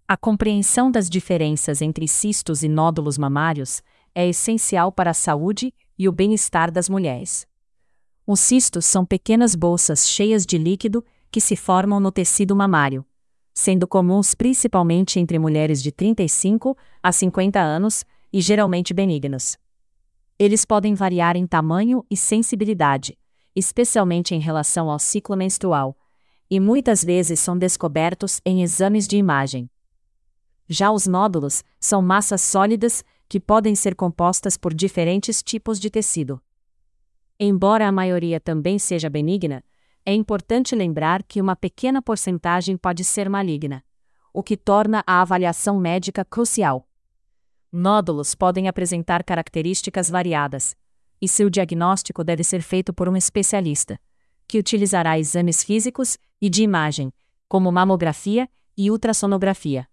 A compreensão das diferenças entre cistos e nódulos mamários é essencial para a saúde e o bem-estar das mulheres. Os cistos são pequenas bolsas cheias de líquido que se formam no tecido mamário, sendo comuns principalmente entre mulheres de 35 a 50 anos e geralmente benignos. Eles podem variar em tamanho e sensibilidade, especialmente em relação ao ciclo menstrual, e muitas vezes são descobertos em exames de imagem. Já os nódulos são massas sólidas que podem ser compostas por diferentes tipos de tecido. Embora a maioria também seja benigna, é importante lembrar que uma pequena porcentagem pode ser maligna, o que torna a avaliação médica crucial. Nódulos podem apresentar características variadas, e seu diagnóstico deve ser feito por um especialista, que utilizará exames físicos e de imagem, como mamografia e ultrassonografia.